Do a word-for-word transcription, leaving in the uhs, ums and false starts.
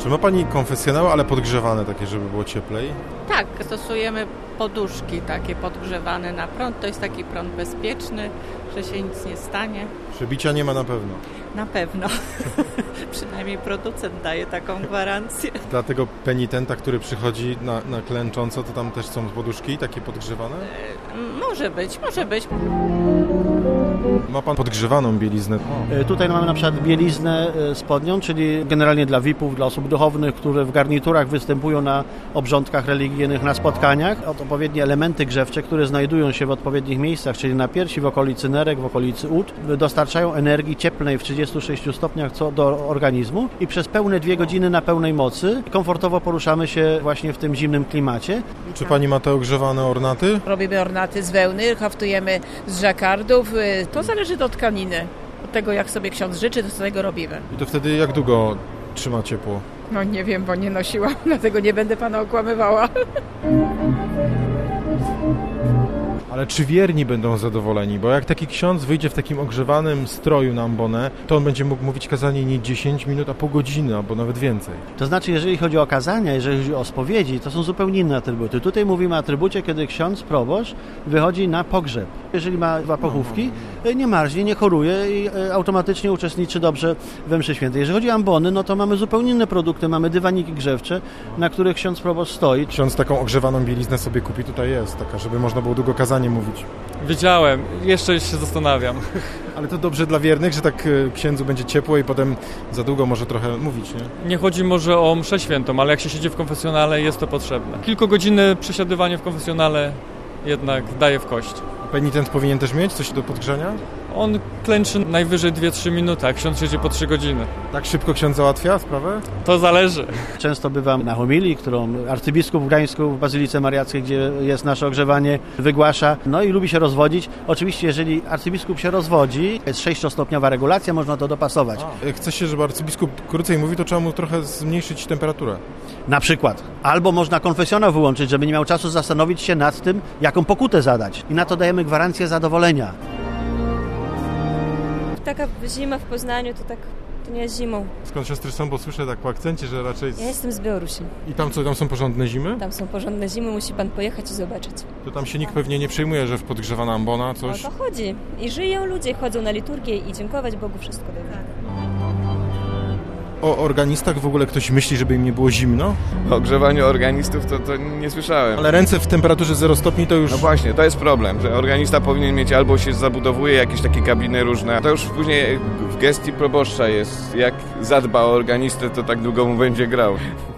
Czy ma Pani konfesjonał, ale podgrzewane takie, żeby było cieplej? Tak, stosujemy poduszki takie podgrzewane na prąd. To jest taki prąd bezpieczny, że się nic nie stanie. Przebicia nie ma na pewno. Na pewno. Przynajmniej producent daje taką gwarancję. Dla tego penitenta, który przychodzi na, na klęcząco, to tam też są poduszki takie podgrzewane? E, może być, może być. Ma Pan podgrzewaną bieliznę? O. Tutaj mamy na przykład bieliznę spodnią, czyli generalnie dla V I P-ów, dla osób duchownych, które w garniturach występują na obrządkach religijnych, na spotkaniach. Odpowiednie elementy grzewcze, które znajdują się w odpowiednich miejscach, czyli na piersi, w okolicy nerek, w okolicy ud, dostarczają energii cieplnej w trzydziestu sześciu stopniach co do organizmu i przez pełne dwie godziny na pełnej mocy komfortowo poruszamy się właśnie w tym zimnym klimacie. Czy Pani ma te ogrzewane ornaty? Robimy ornaty z wełny, haftujemy z żakardów. To zależy od tkaniny. Od tego, jak sobie ksiądz życzy, to z tego robimy. I to wtedy jak długo trzyma ciepło? No nie wiem, bo nie nosiłam, dlatego nie będę Pana okłamywała. Ale czy wierni będą zadowoleni? Bo jak taki ksiądz wyjdzie w takim ogrzewanym stroju na ambonę, to on będzie mógł mówić kazanie nie dziesięć minut, a pół godziny, albo nawet więcej. To znaczy, jeżeli chodzi o kazania, jeżeli chodzi o spowiedzi, to są zupełnie inne atrybuty. Tutaj mówimy o atrybucie, kiedy ksiądz, proboszcz wychodzi na pogrzeb. Jeżeli ma dwa pochówki, nie marznie, nie choruje i automatycznie uczestniczy dobrze we mszy świętej. Jeżeli chodzi o ambony, no to mamy zupełnie inne produkty. Mamy dywaniki grzewcze, na których ksiądz, proboszcz stoi. Ksiądz taką ogrzewaną bieliznę sobie kupi, tutaj jest taka, żeby można było długo kazanie mówić. Wiedziałem, jeszcze się zastanawiam. Ale to dobrze dla wiernych, że tak księdzu będzie ciepło i potem za długo może trochę mówić, nie? Nie chodzi może o mszę świętą, ale jak się siedzi w konfesjonale, jest to potrzebne. Kilkugodzinne przesiadywanie w konfesjonale jednak daje w kość. A penitent powinien też mieć coś do podgrzania? On klęczy najwyżej dwie trzy minuty, a ksiądz siedzi po trzy godziny. Tak szybko ksiądz załatwia sprawę? To zależy. Często bywam na homilii, którą arcybiskup w Gdańsku w Bazylice Mariackiej, gdzie jest nasze ogrzewanie, wygłasza. No i lubi się rozwodzić. Oczywiście, jeżeli arcybiskup się rozwodzi, jest sześciostopniowa regulacja, można to dopasować. A, jak chce się, żeby arcybiskup krócej mówi, to trzeba mu trochę zmniejszyć temperaturę. Na przykład. Albo można konfesjonał wyłączyć, żeby nie miał czasu zastanowić się nad tym, jaką pokutę zadać. I na to dajemy gwarancję zadowolenia. Taka zima w Poznaniu to tak, to nie jest zimą. Skąd siostry są, bo słyszę tak po akcencie, że raczej... Ja jestem z Białorusi. I tam co, tam są porządne zimy? Tam są porządne zimy, musi pan pojechać i zobaczyć. To tam się nikt pewnie nie przejmuje, że w podgrzewana ambona coś... O to chodzi. I żyją ludzie, chodzą na liturgię i dziękować Bogu wszystko dobrze. O organistach w ogóle ktoś myśli, żeby im nie było zimno? O ogrzewaniu organistów to, to nie słyszałem. Ale ręce w temperaturze zero stopni to już... No właśnie, to jest problem, że organista powinien mieć albo się zabudowuje jakieś takie kabiny różne. To już później w gestii proboszcza jest, jak zadba o organistę, to tak długo mu będzie grał.